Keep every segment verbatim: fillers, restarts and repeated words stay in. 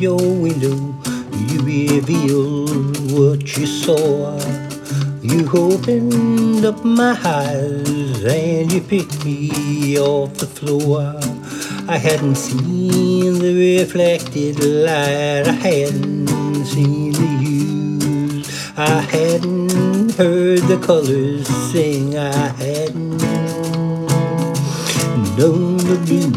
your window, you revealed what you saw. You opened up my eyes and you picked me off the floor. I hadn't seen the reflected light, I hadn't seen the hues, I hadn't heard the colors sing, I hadn't known the blues.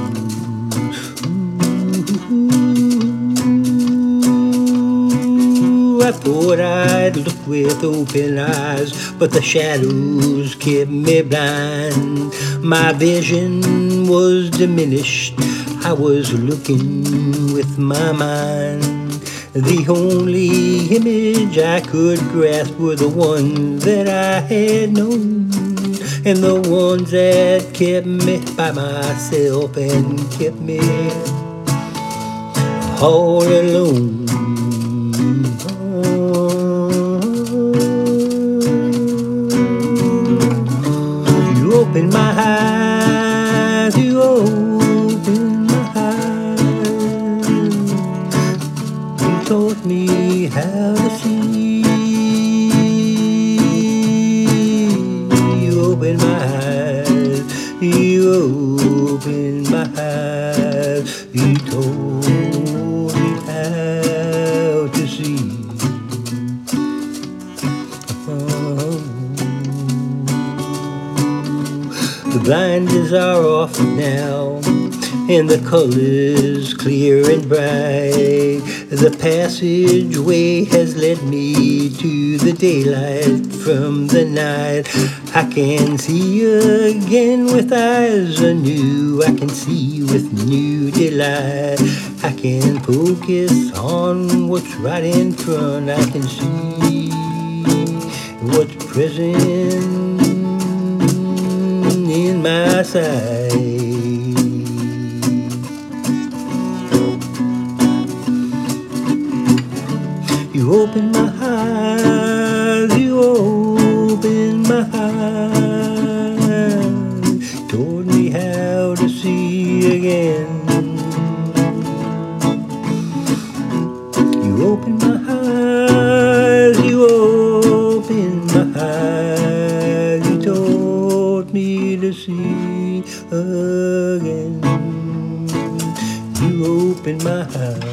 I thought I'd look with open eyes, but the shadows kept me blind. My vision was diminished, I was looking with my mind. The only image I could grasp were the ones that I had known, and the ones that kept me by myself and kept me all alone. You opened my eyes, you opened my eyes, you taught me how to see. You opened my eyes, you opened my eyes, you told me how to see. The blinders are off now, and the colors clear and bright. The passageway has led me to the daylight from the night. I can see again with eyes anew, I can see with new delight. I can focus on what's right in front, I can see what's present in my sight. You opened my eyes, you opened my eyes, told me how to see again. You opened my eyes, you opened my eyes, you told me to see again. You opened my eyes.